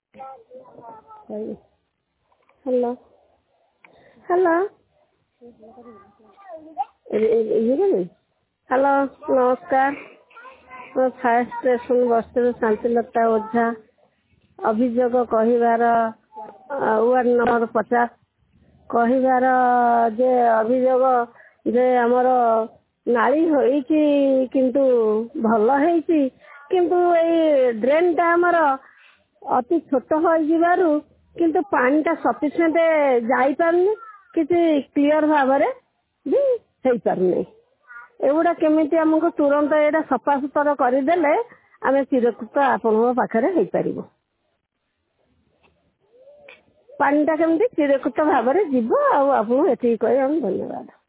Hello hello hello नमस्कार ମୁଁ fire station ବସ୍ତିରୁ ଶାନ୍ତିଲତା ଓଝା ଅଭିଯୋଗ କହିବାର ୱାର୍ଡ ନମ୍ବର 50 କହିବାର ଯେ ଅଭିଯୋଗ ଯେ ଆମର ନାଳି ହେଇଛି କିନ୍ତୁ ଭଲ ହେଇଛି କିନ୍ତୁ ଏଇ ଡ୍ରେନ୍ଟା ଆମର ଅତି ଛୋଟ ହୋଇଯିବାରୁ କିନ୍ତୁ ପାଣିଟା ସଫିସିଏଣ୍ଟ ଯାଇପାରୁନି କିଛି କ୍ଲିଅର ଭାବରେ ବି ହେଇପାରୁନି ଏଗୁଡ଼ା କେମିତି ଆମକୁ ତୁରନ୍ତ ଏଇଟା ସଫାସୁତୁରା କରିଦେଲେ ଆମେ ଚିରକୃତ ଆପଣଙ୍କ ପାଖରେ ହେଇପାରିବୁ ପାଣିଟା କେମିତି ଚିରକୃତ ଭାବରେ ଯିବ ଆଉ ଆପଣଙ୍କୁ ଏତିକି କହି ଆମେ ଧନ୍ୟବାଦ।